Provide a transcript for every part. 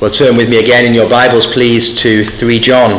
Well, turn with me again in your Bibles, please, to 3 John.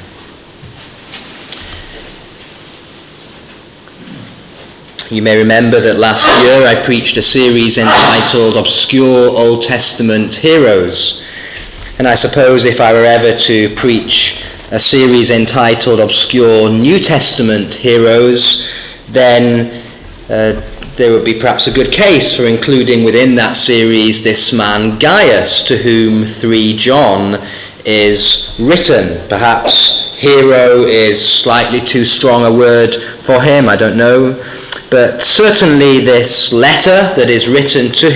You may remember that last year I preached a series entitled Obscure Old Testament Heroes. And I suppose if I were ever to preach a series entitled Obscure New Testament Heroes, then there would be perhaps a good case for including within that series this man Gaius, to whom 3 John is written. Perhaps hero is slightly too strong a word for him, I don't know. But certainly this letter that is written to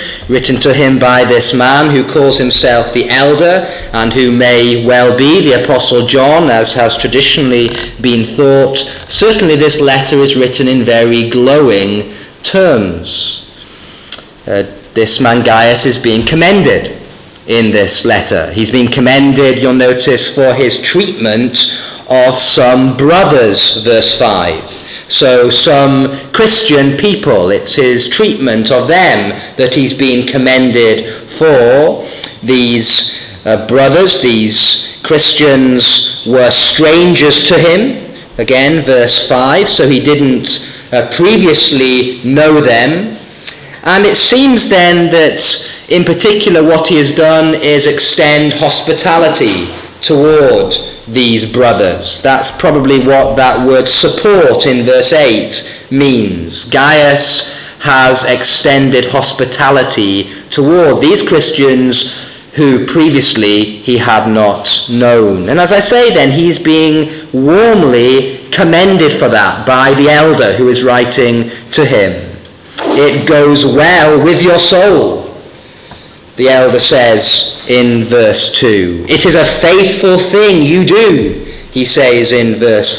him by this man who calls himself the elder and who may well be the Apostle John, as has traditionally been thought, certainly this letter is written in very glowing terms. This man Gaius is being commended in this letter. He's being commended, you'll notice, for his treatment of some brothers, verse 5. So some Christian people, it's his treatment of them that he's been commended for. These brothers, these Christians, were strangers to him. Again, verse 5, so he didn't previously know them. And it seems then that in particular what he has done is extend hospitality toward these brothers. That's probably what that word support in verse 8 means. Gaius has extended hospitality toward these Christians who previously he had not known. And as I say then, he's being warmly commended for that by the elder who is writing to him. It goes well with your soul, the elder says in verse 2. It is a faithful thing you do, he says in verse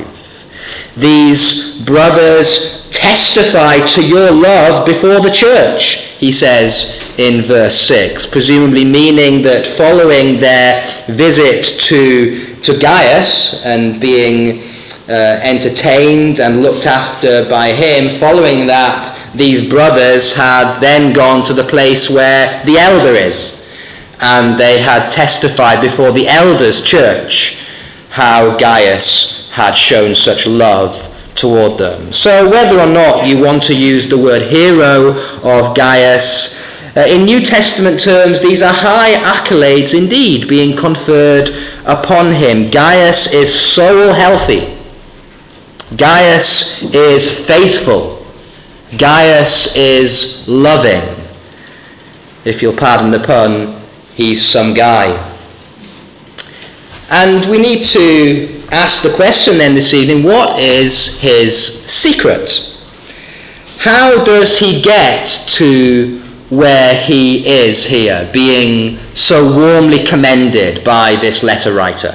5. These brothers testify to your love before the church, he says in verse 6, presumably meaning that following their visit to Gaius and being entertained and looked after by him, following that, these brothers had then gone to the place where the elder is, and they had testified before the elders' church how Gaius had shown such love toward them. So whether or not you want to use the word hero of Gaius, in New Testament terms, these are high accolades indeed being conferred upon him. Gaius is soul healthy. Gaius is faithful. Gaius is loving. If you'll pardon the pun, he's some guy. And we need to ask the question then this evening, what is his secret? How does he get to where he is here, being so warmly commended by this letter writer?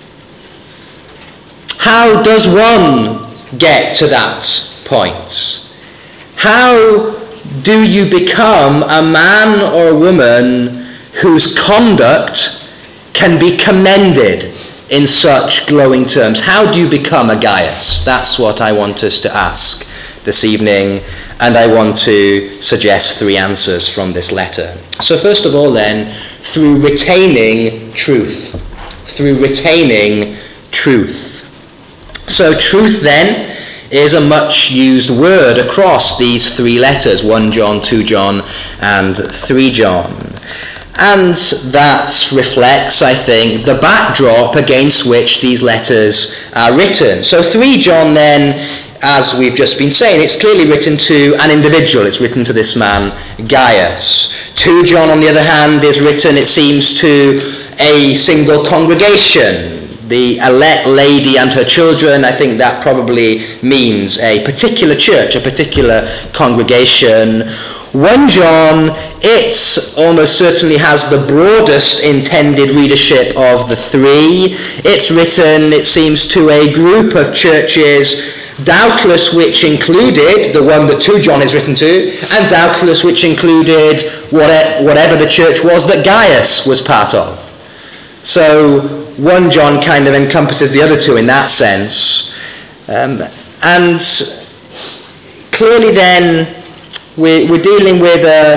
How does one get to that point? How do you become a man or a woman whose conduct can be commended in such glowing terms? How do you become a Gaius? That's what I want us to ask this evening, and I want to suggest 3 answers from this letter. So first of all then, through retaining truth. Through retaining truth. So truth then is a much used word across these 3 letters, 1 John, 2 John, and 3 John. And that reflects, I think, the backdrop against which these letters are written. So 3 John then, as we've just been saying, it's clearly written to an individual. It's written to this man, Gaius. 2 John, on the other hand, is written, it seems, to a single congregation, the elect lady and her children. I think that probably means a particular church, a particular congregation. 1 John, it almost certainly has the broadest intended readership of the 3. It's written, it seems, to a group of churches, doubtless which included the one that 2 John is written to, and doubtless which included whatever the church was that Gaius was part of. So 1 John kind of encompasses the other 2 in that sense. And clearly then we're dealing with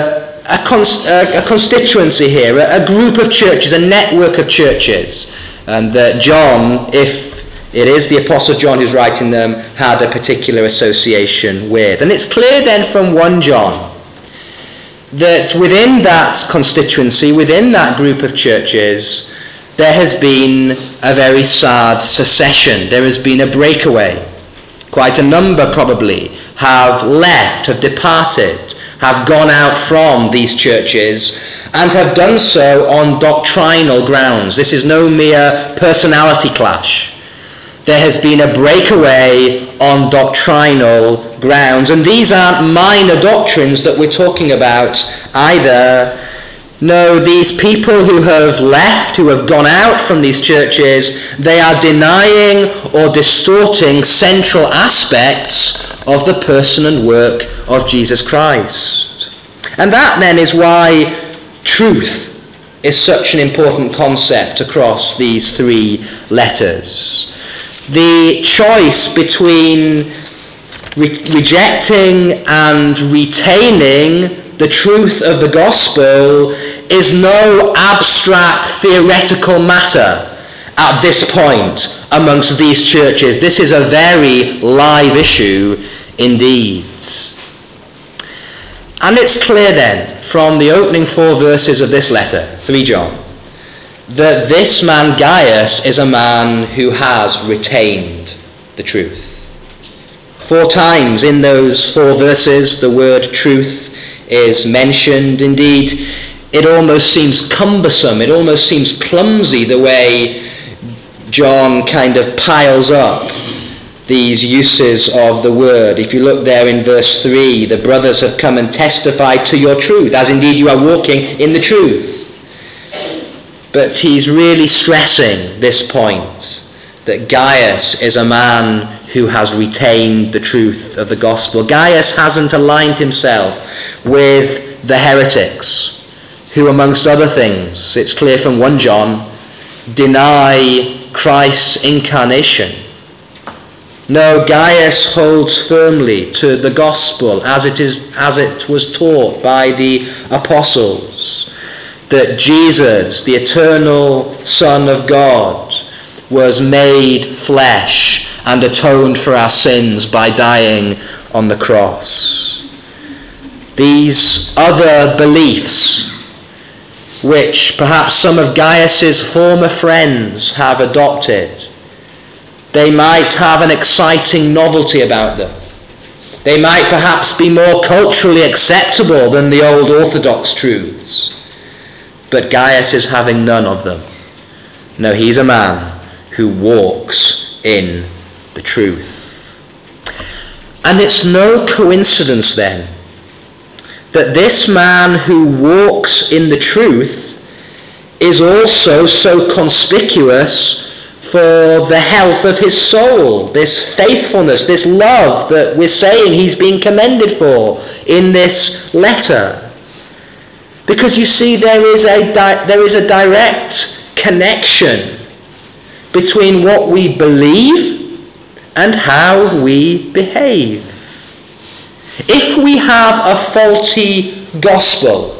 a constituency here, a group of churches, a network of churches, and that John, if it is the Apostle John who's writing them, had a particular association with. And it's clear then from 1 John that within that constituency, within that group of churches, there has been a very sad secession. There has been a breakaway. Quite a number probably have left, have departed, have gone out from these churches and have done so on doctrinal grounds. This is no mere personality clash. There has been a breakaway on doctrinal grounds, and these aren't minor doctrines that we're talking about either. No, these people who have left, who have gone out from these churches, they are denying or distorting central aspects of the person and work of Jesus Christ. And that then is why truth is such an important concept across these 3 letters. The choice between rejecting and retaining the truth of the gospel is no abstract theoretical matter at this point amongst these churches. This is a very live issue indeed. And it's clear then from the opening 4 verses of this letter, 3 John, that this man Gaius is a man who has retained the truth. 4 times in those 4 verses the word truth is mentioned. Indeed, it almost seems cumbersome, it almost seems clumsy the way John kind of piles up these uses of the word. If you look there in verse 3, the brothers have come and testified to your truth, as indeed you are walking in the truth. But he's really stressing this point, that Gaius is a man who has retained the truth of the gospel. Gaius hasn't aligned himself with the heretics, who amongst other things, it's clear from 1 John, deny Christ's incarnation. No, Gaius holds firmly to the gospel as it was taught by the apostles, that Jesus, the eternal Son of God, was made flesh and atoned for our sins by dying on the cross. These other beliefs, which perhaps some of Gaius's former friends have adopted, they might have an exciting novelty about them. They might perhaps be more culturally acceptable than the old orthodox truths. But Gaius is having none of them. No, he's a man who walks in the truth. And it's no coincidence then that this man who walks in the truth is also so conspicuous for the health of his soul, this faithfulness, this love that we're saying he's being commended for in this letter. Because you see, there is a direct connection between what we believe and how we behave. If we have a faulty gospel,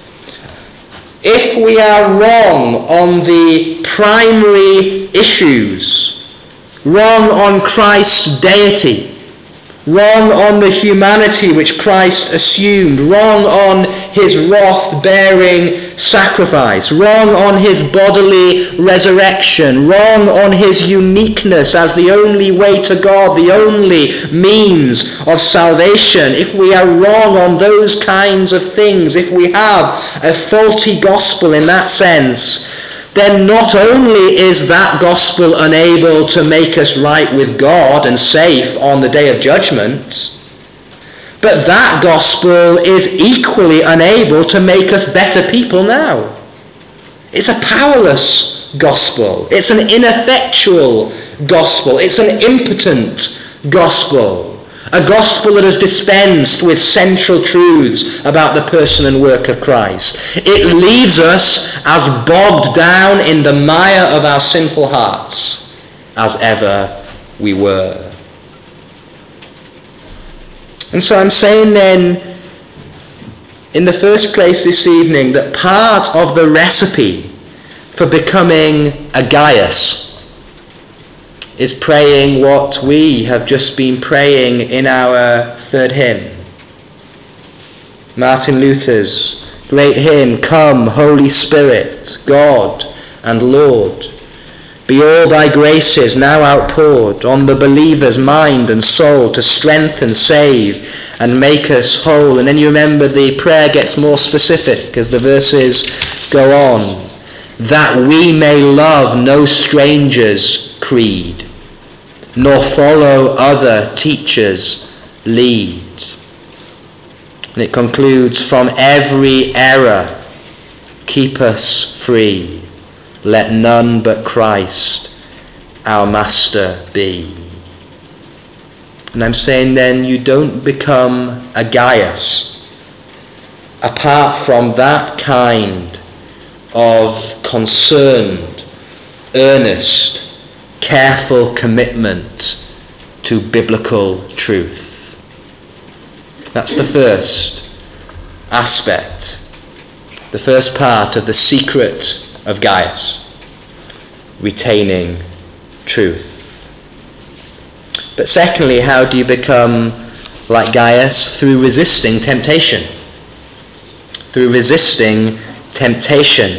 if we are wrong on the primary issues, wrong on Christ's deity, wrong on the humanity which Christ assumed, wrong on his wrath-bearing sacrifice, wrong on his bodily resurrection, wrong on his uniqueness as the only way to God, the only means of salvation. If we are wrong on those kinds of things, if we have a faulty gospel in that sense, then not only is that gospel unable to make us right with God and safe on the day of judgment, but that gospel is equally unable to make us better people now. It's a powerless gospel. It's an ineffectual gospel. It's an impotent gospel. A gospel that is dispensed with central truths about the person and work of Christ. It leaves us as bogged down in the mire of our sinful hearts as ever we were. And so I'm saying then, in the first place this evening that part of the recipe for becoming a Gaius is praying what we have just been praying in our third hymn. Martin Luther's great hymn, "Come, Holy Spirit, God and Lord, be all thy graces now outpoured on the believer's mind and soul to strengthen, save, and make us whole." And then you remember the prayer gets more specific as the verses go on. "That we may love no stranger's creed, nor follow other teachers' lead." And it concludes, "From every error keep us free. Let none but Christ our Master be." And I'm saying then, you don't become a Gaius apart from that kind of concerned, earnest, careful commitment to biblical truth. That's the first aspect, the first part of the secret of Gaius, retaining truth. But secondly, how do you become like Gaius? Through resisting temptation. Through resisting temptation.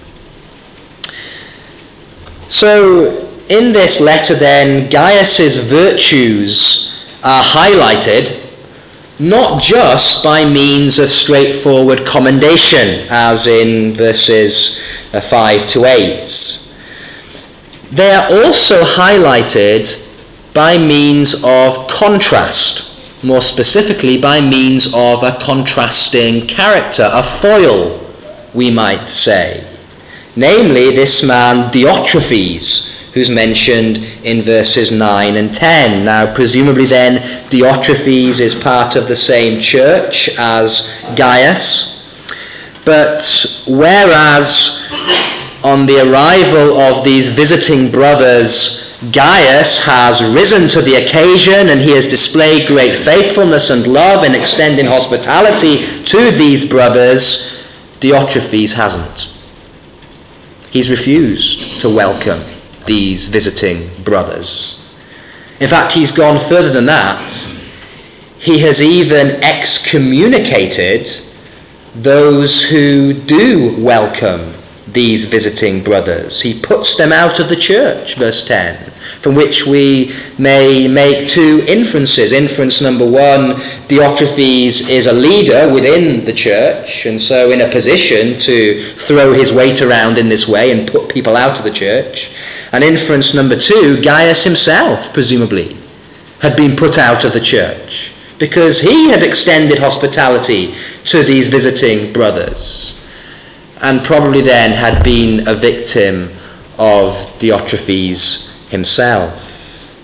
So, in this letter then, Gaius's virtues are highlighted not just by means of straightforward commendation, as in verses 5 to 8. They are also highlighted by means of contrast, more specifically by means of a contrasting character, a foil, we might say. Namely, this man Diotrephes, who's mentioned in verses 9 and 10. Now, presumably then, Diotrephes is part of the same church as Gaius. But whereas on the arrival of these visiting brothers, Gaius has risen to the occasion and he has displayed great faithfulness and love in extending hospitality to these brothers, Diotrephes hasn't. He's refused to welcome these visiting brothers. In fact, he's gone further than that. He has even excommunicated those who do welcome these visiting brothers. He puts them out of the church, verse 10, from which we may make two inferences. Inference number one, Diotrephes is a leader within the church, and so in a position to throw his weight around in this way and put people out of the church. And inference number two, Gaius himself, presumably, had been put out of the church because he had extended hospitality to these visiting brothers, and probably then had been a victim of Diotrephes himself.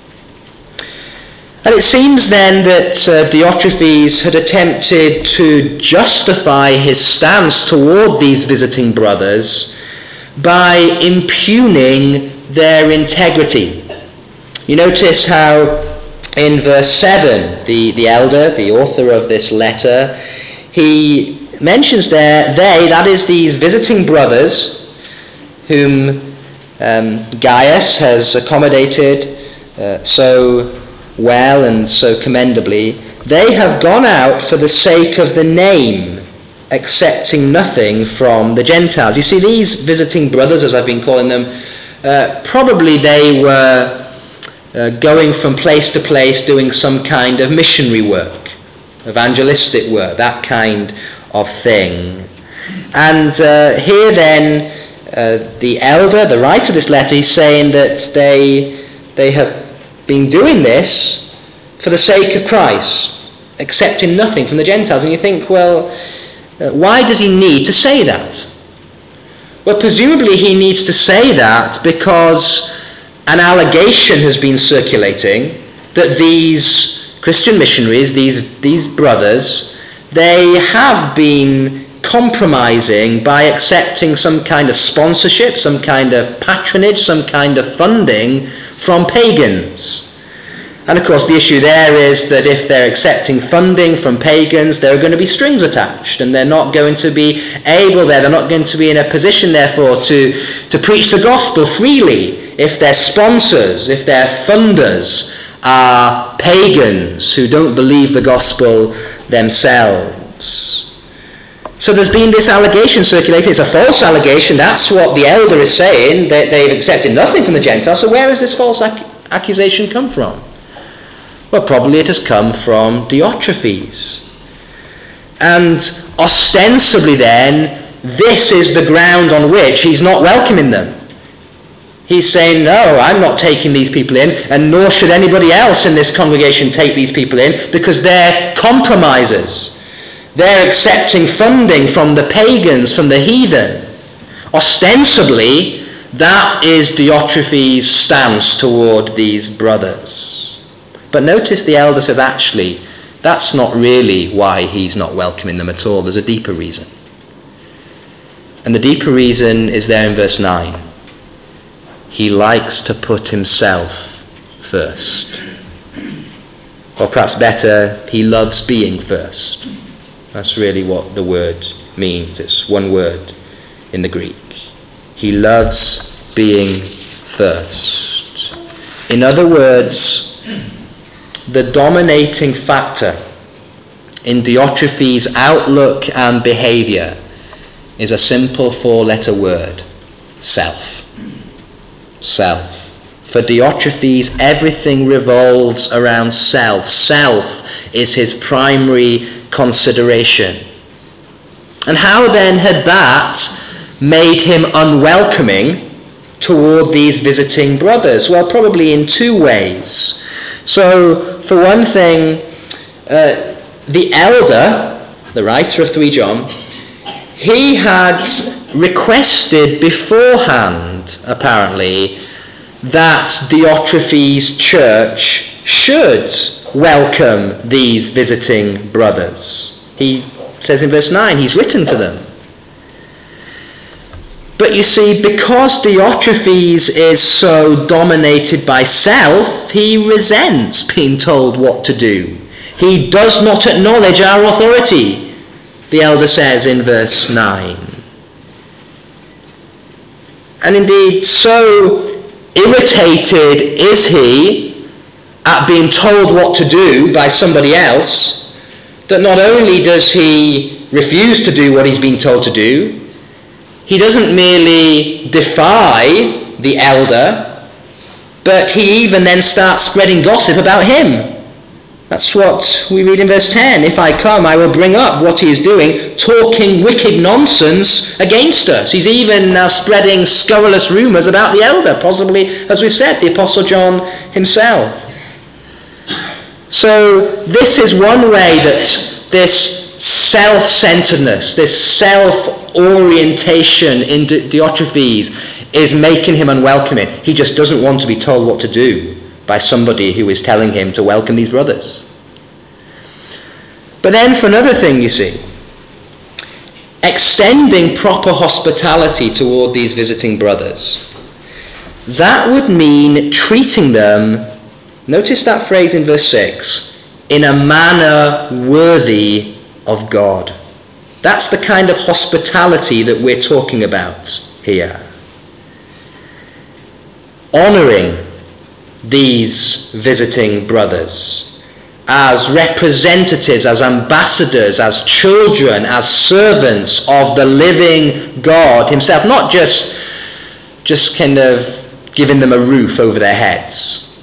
And it seems then that Diotrephes had attempted to justify his stance toward these visiting brothers by impugning their integrity. You notice how in verse 7, the elder, the author of this letter, he mentions there, that is these visiting brothers whom Gaius has accommodated so well and so commendably, they have gone out for the sake of the name, accepting nothing from the Gentiles. You see, these visiting brothers, as I've been calling them, probably they were going from place to place doing some kind of missionary work, evangelistic work, that kind of thing. And here then the elder, the writer of this letter, is saying that they have been doing this for the sake of Christ, accepting nothing from the Gentiles. And you think, well, why does he need to say that? Well, presumably he needs to say that because an allegation has been circulating that these Christian missionaries, these brothers, they have been compromising by accepting some kind of sponsorship, some kind of patronage, some kind of funding from pagans. And of course the issue there is that if they're accepting funding from pagans, there are going to be strings attached, and they're not going to be able there, they're not going to be in a position therefore to preach the gospel freely if their sponsors, if their funders are pagans who don't believe the gospel themselves. So there's been this allegation circulating. It's a false allegation. That's what the elder is saying, that they've accepted nothing from the Gentiles. So where has this false accusation come from? Well, probably it has come from Diotrephes. And ostensibly then, this is the ground on which he's not welcoming them. He's saying, no, I'm not taking these people in, and nor should anybody else in this congregation take these people in, because they're compromisers. They're accepting funding from the pagans, from the heathen. Ostensibly, that is Diotrephes' stance toward these brothers. But notice the elder says, actually, that's not really why he's not welcoming them at all. There's a deeper reason. And the deeper reason is there in verse 9. He likes to put himself first. Or perhaps better, he loves being first. That's really what the word means. It's one word in the Greek. He loves being first. In other words, the dominating factor in Diotrephes' outlook and behavior is a simple four-letter word: self. Self. For Diotrephes, everything revolves around self. Self is his primary consideration. And how then had that made him unwelcoming toward these visiting brothers? Well, probably in two ways. So, for one thing, the elder, the writer of 3 John, he had requested beforehand, apparently, that Diotrephes' church should welcome these visiting brothers. He says in verse 9, he's written to them. But you see, because Diotrephes is so dominated by self, he resents being told what to do. He does not acknowledge our authority, the elder says in verse 9. And indeed, so irritated is he at being told what to do by somebody else, that not only does he refuse to do what he's been told to do, he doesn't merely defy the elder, but he even then starts spreading gossip about him. That's what we read in verse 10. If I come, I will bring up what he is doing, talking wicked nonsense against us. He's even now spreading scurrilous rumours about the elder, possibly, as we've said, the Apostle John himself. So this is one way that this self-centeredness, this self-orientation in Diotrephes is making him unwelcoming. He just doesn't want to be told what to do by somebody who is telling him to welcome these brothers. But then for another thing, you see, extending proper hospitality toward these visiting brothers, that would mean treating them, notice that phrase in verse 6, in a manner worthy of God. That's the kind of hospitality that we're talking about here. Honouring these visiting brothers as representatives, as ambassadors, as children, as servants of the living God himself, not just kind of giving them a roof over their heads,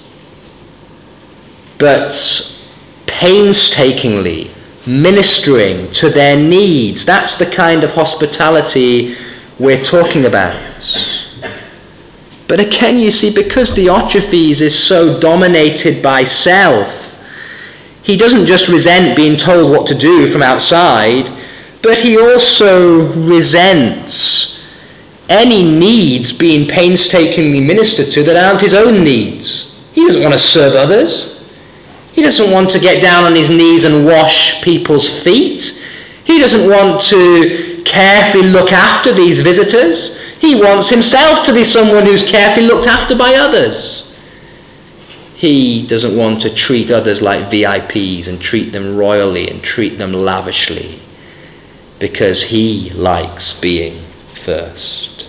but painstakingly ministering to their needs. That's the kind of hospitality we're talking about. But again, you see, because Diotrephes is so dominated by self, he doesn't just resent being told what to do from outside, but he also resents any needs being painstakingly ministered to that aren't his own needs. He doesn't want to serve others. He doesn't want to get down on his knees and wash people's feet. He doesn't want to carefully look after these visitors. He wants himself to be someone who's carefully looked after by others. He doesn't want to treat others like VIPs and treat them royally and treat them lavishly, because he likes being first.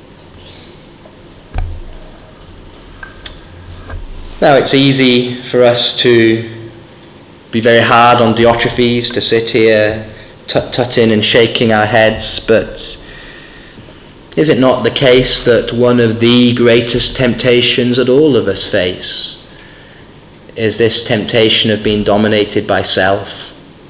Now, it's easy for us to be very hard on Diotrephes, to sit here tut-tutting and shaking our heads, but is it not the case that one of the greatest temptations that all of us face is this temptation of being dominated by self?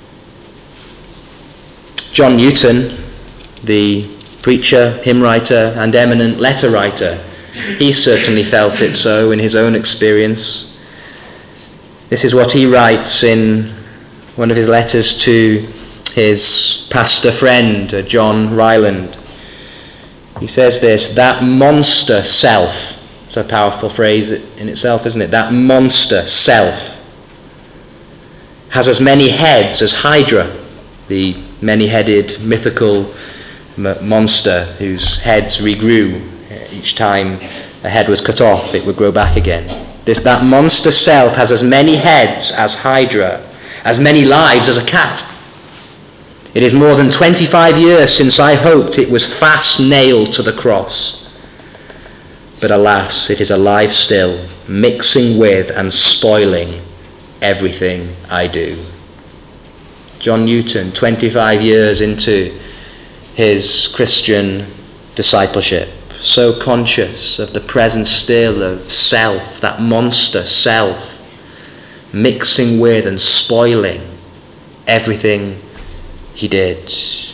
John Newton, the preacher, hymn writer, and eminent letter writer, he certainly felt it so in his own experience. This is what he writes in one of his letters to his pastor friend, John Ryland. He says this: that monster self, it's a powerful phrase in itself, isn't it? That monster self has as many heads as Hydra, the many-headed mythical monster whose heads regrew each time a head was cut off, it would grow back again. That monster self has as many heads as Hydra, as many lives as a cat. It is more than 25 years since I hoped it was fast nailed to the cross. But alas, it is alive still, mixing with and spoiling everything I do. John Newton, 25 years into his Christian discipleship, so conscious of the presence still of self, that monster self, mixing with and spoiling everything he did.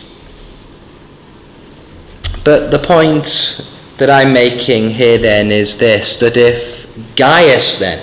But the point that I'm making here then is this, that if Gaius then,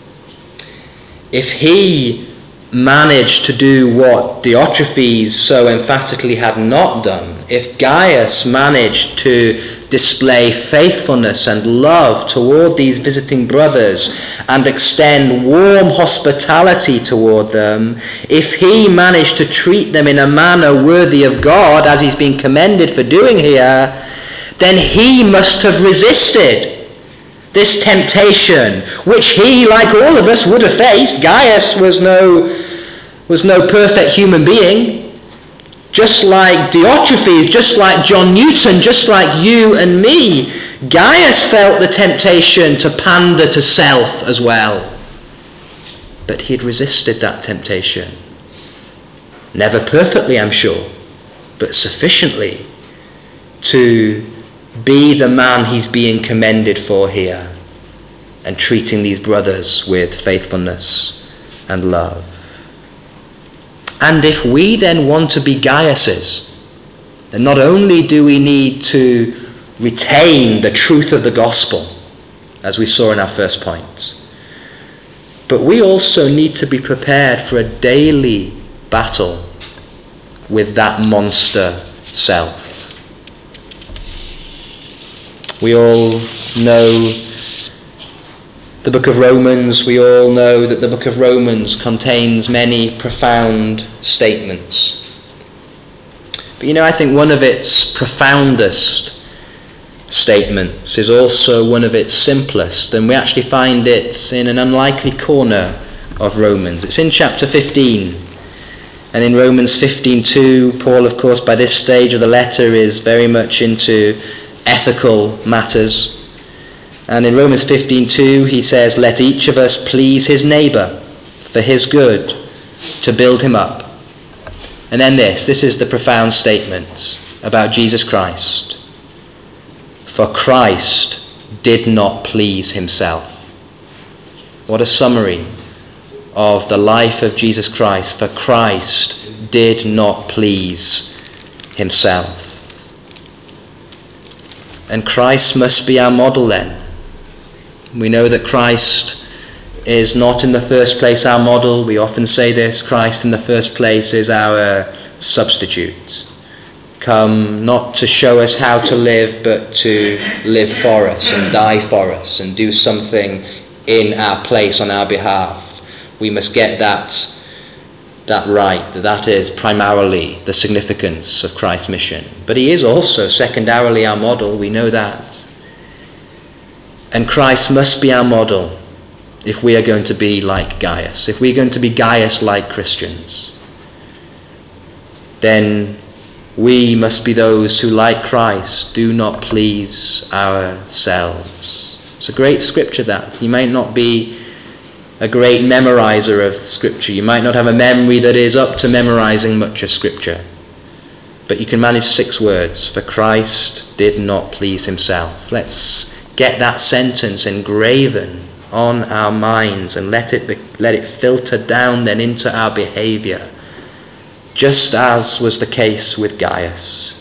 if he managed to do what Diotrephes so emphatically had not done, if Gaius managed to display faithfulness and love toward these visiting brothers and extend warm hospitality toward them, if he managed to treat them in a manner worthy of God, as he's been commended for doing here, then he must have resisted this temptation, which he, like all of us, would have faced. Gaius was no perfect human being. Just like Diotrephes, just like John Newton, just like you and me, Gaius felt the temptation to pander to self as well. But he had resisted that temptation. Never perfectly, I'm sure, but sufficiently to be the man he's being commended for here, and treating these brothers with faithfulness and love. And if we then want to be Gaiuses, then not only do we need to retain the truth of the gospel, as we saw in our first point, but we also need to be prepared for a daily battle with that monster self. We all know the book of Romans. We all know that the book of Romans contains many profound statements. But I think one of its profoundest statements is also one of its simplest, and we actually find it in an unlikely corner of Romans. It's in chapter 15. And in Romans 15:2, Paul, of course, by this stage of the letter is very much into ethical matters. And in Romans 15:2 he says, let each of us please his neighbour for his good, to build him up. And then this is the profound statement about Jesus Christ. For Christ did not please himself. What a summary of the life of Jesus Christ. For Christ did not please himself. And Christ must be our model then. We know that Christ is not in the first place our model. We often say this: Christ in the first place is our substitute, come not to show us how to live, but to live for us and die for us and do something in our place on our behalf. We must get that right, that is primarily the significance of Christ's mission. But he is also secondarily our model, we know that. And Christ must be our model if we are going to be like Gaius, if we're going to be Gaius-like Christians, then we must be those who, like Christ, do not please ourselves. It's a great scripture, that. You might not be a great memorizer of Scripture. You might not have a memory that is up to memorizing much of Scripture. But you can manage 6 words. For Christ did not please himself. Let's get that sentence engraven on our minds and let it filter down then into our behavior, just as was the case with Gaius.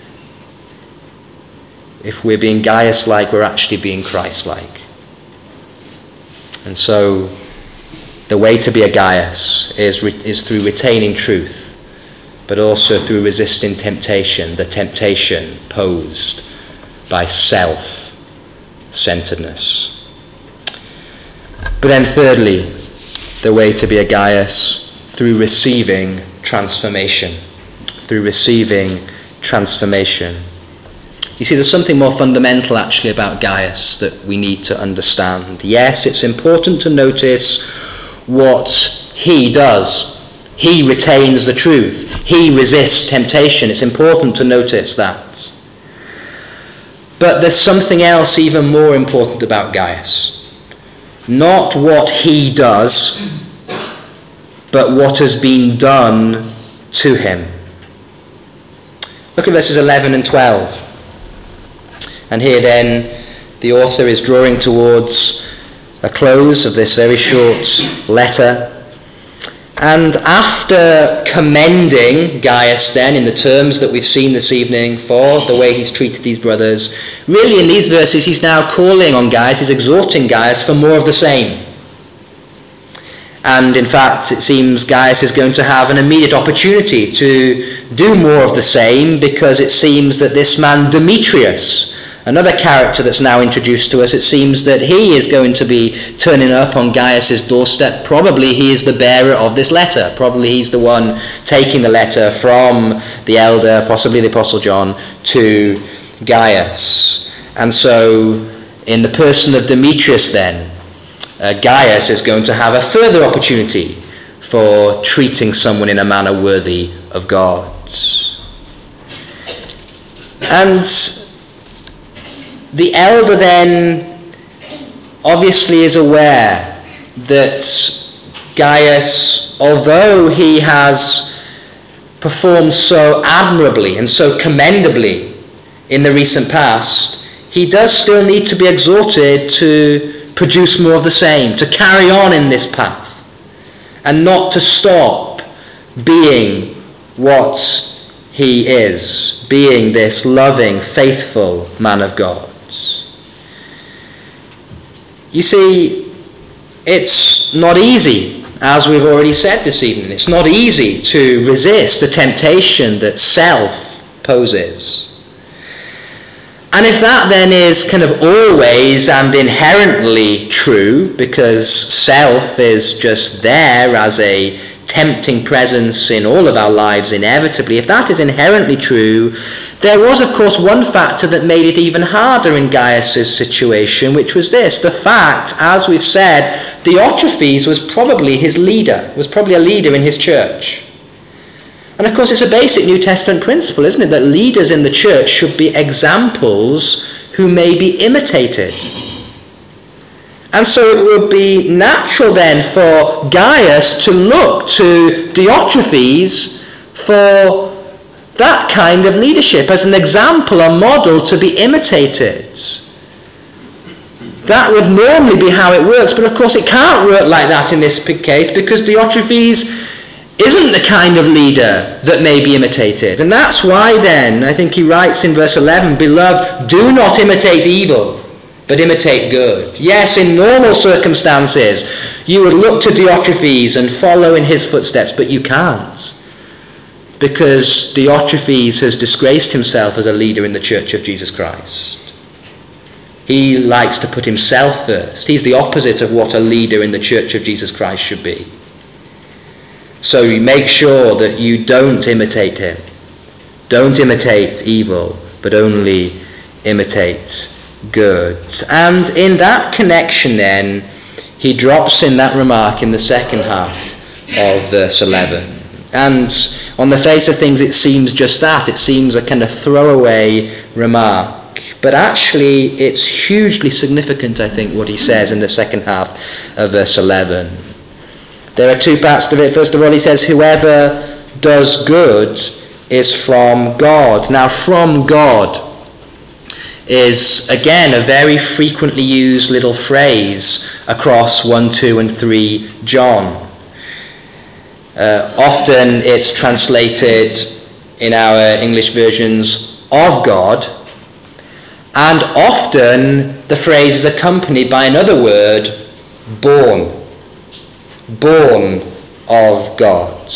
If we're being Gaius-like, we're actually being Christ-like. And so the way to be a Gaius is through retaining truth, but also through resisting temptation, the temptation posed by self-centeredness. But then thirdly, the way to be a Gaius, through receiving transformation. Through receiving transformation. You see, there's something more fundamental actually about Gaius that we need to understand. Yes, it's important to notice what he does. He retains the truth. He resists temptation. It's important to notice that. But there's something else even more important about Gaius. Not what he does, but what has been done to him. Look at verses 11 and 12. And here then the author is drawing towards a close of this very short letter. And after commending Gaius then in the terms that we've seen this evening for the way he's treated these brothers, really in these verses he's now calling on Gaius, he's exhorting Gaius for more of the same. And in fact, it seems Gaius is going to have an immediate opportunity to do more of the same, because it seems that this man Demetrius, another character that's now introduced to us, it seems that he is going to be turning up on Gaius' doorstep. Probably he is the bearer of this letter. Probably he's the one taking the letter from the elder, possibly the Apostle John, to Gaius. And so, in the person of Demetrius then, Gaius is going to have a further opportunity for treating someone in a manner worthy of God. And the elder then obviously is aware that Gaius, although he has performed so admirably and so commendably in the recent past, he does still need to be exhorted to produce more of the same, to carry on in this path, and not to stop being what he is, being this loving, faithful man of God. You see, it's not easy, as we've already said this evening, it's not easy to resist the temptation that self poses. And if that then is kind of always and inherently true, because self is just there as a tempting presence in all of our lives inevitably, if that is inherently true, there was of course one factor that made it even harder in Gaius' situation, which was this: the fact, as we've said, Diotrephes was probably his leader, was probably a leader in his church. And of course it's a basic New Testament principle, isn't it, that leaders in the church should be examples who may be imitated. And so it would be natural then for Gaius to look to Diotrephes for that kind of leadership as an example, a model to be imitated. That would normally be how it works, but of course it can't work like that in this case, because Diotrephes isn't the kind of leader that may be imitated. And that's why then, I think he writes in verse 11, "Beloved, do not imitate evil, but imitate good." Yes, in normal circumstances, you would look to Diotrephes and follow in his footsteps, but you can't. Because Diotrephes has disgraced himself as a leader in the Church of Jesus Christ. He likes to put himself first. He's the opposite of what a leader in the Church of Jesus Christ should be. So you make sure that you don't imitate him. Don't imitate evil, but only imitate good. And in that connection then, he drops in that remark in the second half of verse 11. And on the face of things, it seems just that. It seems a kind of throwaway remark. But actually, it's hugely significant, I think, what he says in the second half of verse 11. There are two parts to it. First of all, he says, whoever does good is from God. Now, from God is, again, a very frequently used little phrase across 1, 2, and 3 John. Often it's translated in our English versions of God, and often the phrase is accompanied by another word, born. Born of God.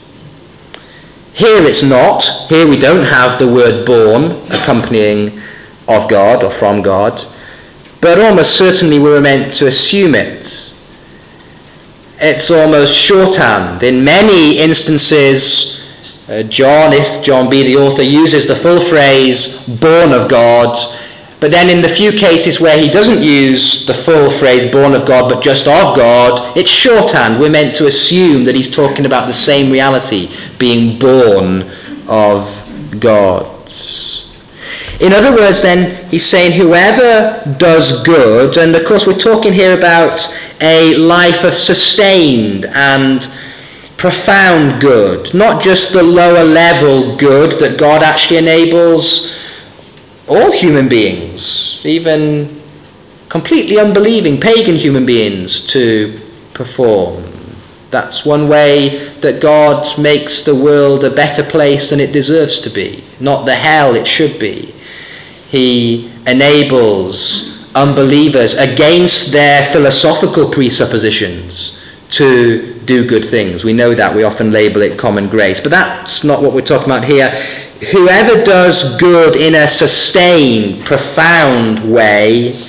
Here it's not. Here we don't have the word born accompanying of God or from God, but almost certainly we were meant to assume it. It's almost shorthand. In many instances, John, if John be the author, uses the full phrase born of God, but then in the few cases where he doesn't use the full phrase born of God but just of God, it's shorthand. We're meant to assume that he's talking about the same reality, being born of God. In other words, then, he's saying whoever does good, and of course we're talking here about a life of sustained and profound good, not just the lower level good that God actually enables all human beings, even completely unbelieving pagan human beings, to perform. That's one way that God makes the world a better place than it deserves to be, not the hell it should be. He enables unbelievers, against their philosophical presuppositions, to do good things. We know that. We often label it common grace. But that's not what we're talking about here. Whoever does good in a sustained, profound way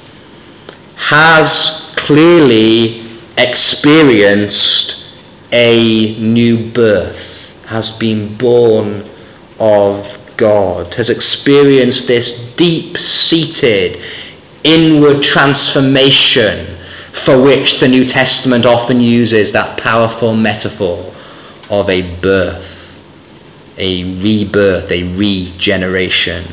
has clearly experienced a new birth, has been born of God, has experienced this deep-seated inward transformation for which the New Testament often uses that powerful metaphor of a birth, a rebirth, a regeneration.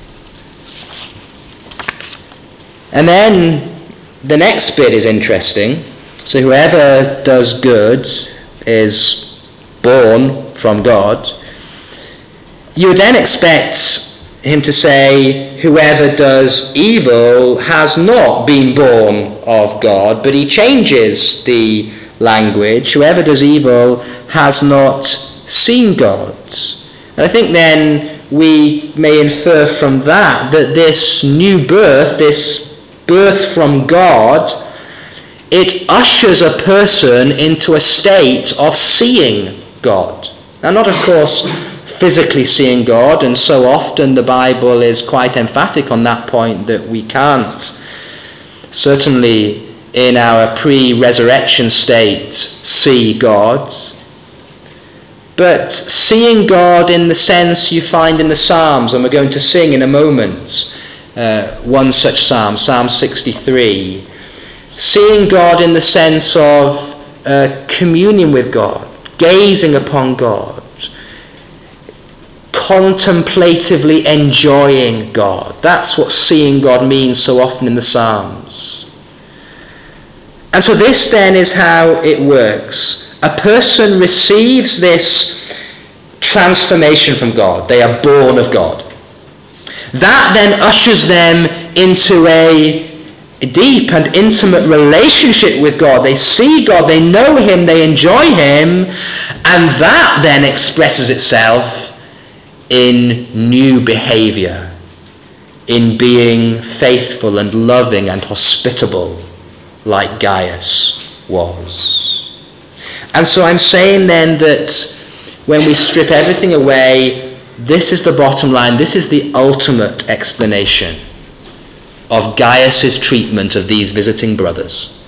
And then the next bit is interesting. So whoever does good is born from God. You would then expect him to say, whoever does evil has not been born of God, but he changes the language. Whoever does evil has not seen God. And I think then we may infer from that this new birth, this birth from God, it ushers a person into a state of seeing God. Now, not, of course, physically seeing God, and so often the Bible is quite emphatic on that point, that we can't, certainly in our pre-resurrection state, see God. But seeing God in the sense you find in the Psalms, and we're going to sing in a moment one such psalm, Psalm 63, seeing God in the sense of communion with God, gazing upon God, contemplatively enjoying God. That's what seeing God means so often in the Psalms. And so this then is how it works. A person receives this transformation from God. They are born of God. That then ushers them into a deep and intimate relationship with God. They see God, they know him, they enjoy him, and that then expresses itself in new behavior, in being faithful and loving and hospitable like Gaius was. And so I'm saying then that when we strip everything away, this is the bottom line, this is the ultimate explanation of Gaius's treatment of these visiting brothers.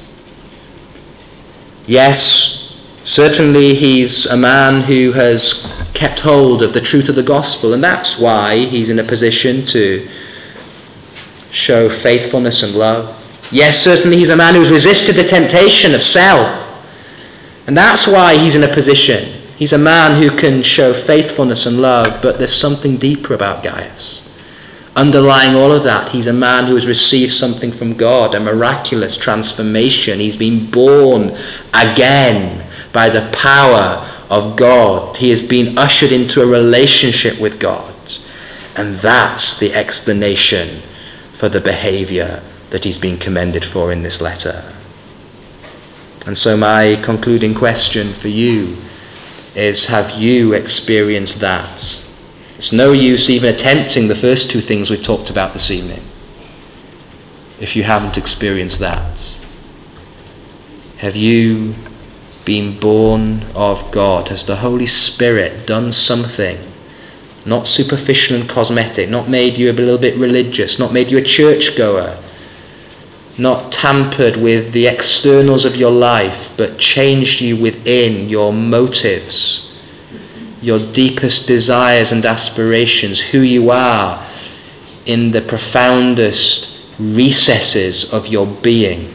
Yes, certainly he's a man who has kept hold of the truth of the gospel, and that's why he's in a position to show faithfulness and love. Yes, certainly he's a man who's resisted the temptation of self. And that's why he's in a position. He's a man who can show faithfulness and love, but there's something deeper about Gaius. Underlying all of that, he's a man who has received something from God, a miraculous transformation. He's been born again by the power of God. He has been ushered into a relationship with God. And that's the explanation for the behavior that he's been commended for in this letter. And so my concluding question for you is, have you experienced that? It's no use even attempting the first two things we've talked about this evening if you haven't experienced that. Have you been born of God? Has the Holy Spirit done something, not superficial and cosmetic, not made you a little bit religious, not made you a churchgoer, not tampered with the externals of your life, but changed you within, your motives, your deepest desires and aspirations, who you are in the profoundest recesses of your being?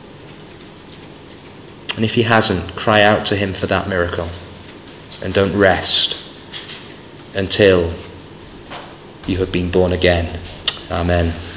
And if he hasn't, cry out to him for that miracle, and don't rest until you have been born again. Amen.